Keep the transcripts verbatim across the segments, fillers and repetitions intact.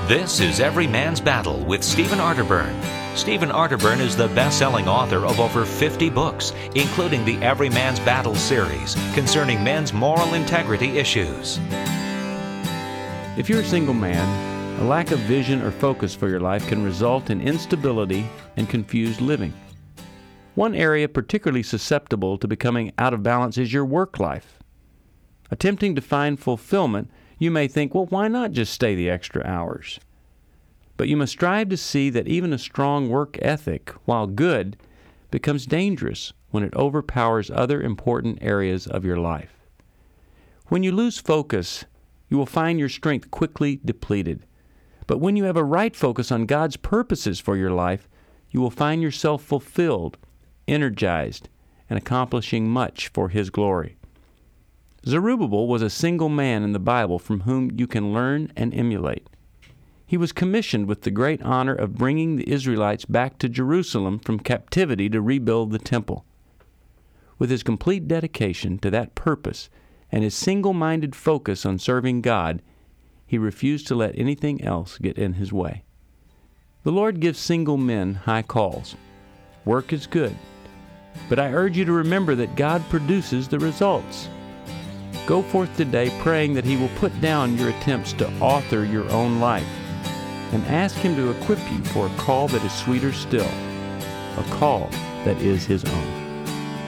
This is Every Man's Battle with Stephen Arterburn. Stephen Arterburn is the best-selling author of over fifty books, including the Every Man's Battle series concerning men's moral integrity issues. If you're a single man, a lack of vision or focus for your life can result in instability and confused living. One area particularly susceptible to becoming out of balance is your work life. Attempting to find fulfillment, you may think, well, why not just stay the extra hours? But you must strive to see that even a strong work ethic, while good, becomes dangerous when it overpowers other important areas of your life. When you lose focus, you will find your strength quickly depleted. But when you have a right focus on God's purposes for your life, you will find yourself fulfilled, energized, and accomplishing much for His glory. Zerubbabel was a single man in the Bible from whom you can learn and emulate. He was commissioned with the great honor of bringing the Israelites back to Jerusalem from captivity to rebuild the temple. With his complete dedication to that purpose and his single-minded focus on serving God, he refused to let anything else get in his way. The Lord gives single men high calls. Work is good, but I urge you to remember that God produces the results. Go forth today praying that He will put down your attempts to author your own life and ask Him to equip you for a call that is sweeter still, a call that is His own.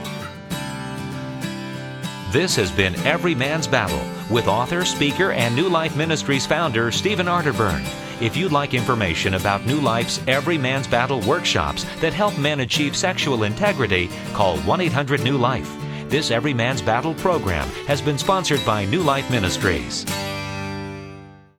This has been Every Man's Battle with author, speaker, and New Life Ministries founder Stephen Arterburn. If you'd like information about New Life's Every Man's Battle workshops that help men achieve sexual integrity, call one eight hundred new life. This Every Man's Battle program has been sponsored by New Life Ministries.